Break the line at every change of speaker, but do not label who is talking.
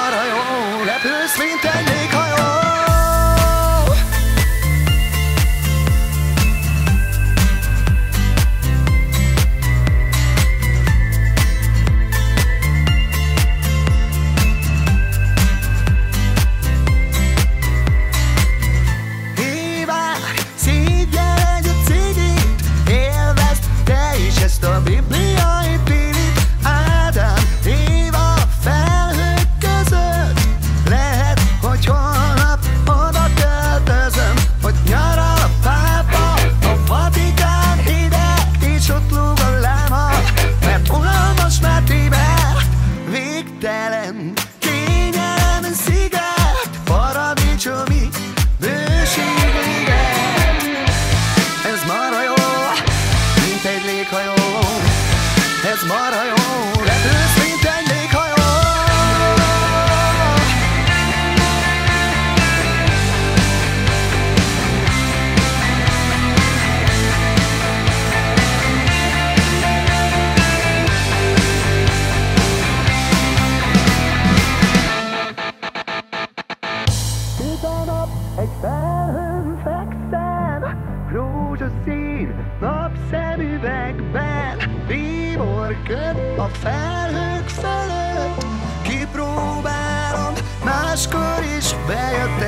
marha jó, repülsz, mint egy léghajó. Ezt a bibliai pilit, Ádám, Éva felhők között. Lehet, hogy holnap oda költözöm, hogy nyaral a pápa a Vatikán hideg, és ott lóg a láma, mert unalmas, mert Tibet végtelen kényelem sziget, paradicsomi bőség véget. Ez marha jó, mint egy léghajó. Ez marha jó, repülsz, mint egy léghajó. Süt a nap, egy felhőn fekszem, rózsaszín napszemüvegben, bíborköd a felhők fölött. Kipróbálom, máskor is bejött